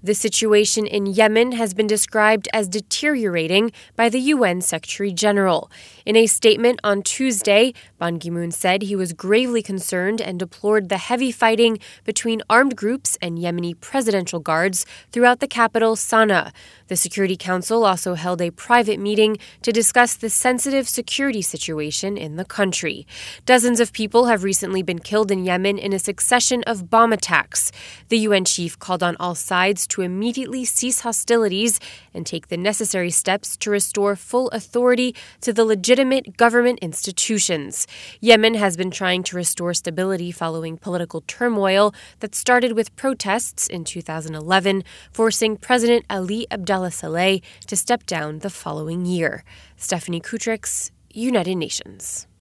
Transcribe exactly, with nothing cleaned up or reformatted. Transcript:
The situation in Yemen has been described as deteriorating by the U N Secretary General. In a statement on Tuesday, Ban Ki-moon said he was gravely concerned and deplored the heavy fighting between armed groups and Yemeni presidential guards throughout the capital, Sana'a. The Security Council also held a private meeting to discuss the sensitive security situation in the country. Dozens of people have recently been killed in Yemen in a succession of bomb attacks. The U N chief called on all sides to immediately cease hostilities and take the necessary steps to restore full authority to the legitimate government institutions. Yemen has been trying to restore stability following political turmoil that started with protests in two thousand eleven, forcing President Ali Abdullah Saleh to step down the following year. Stephanie Kutrix, United Nations.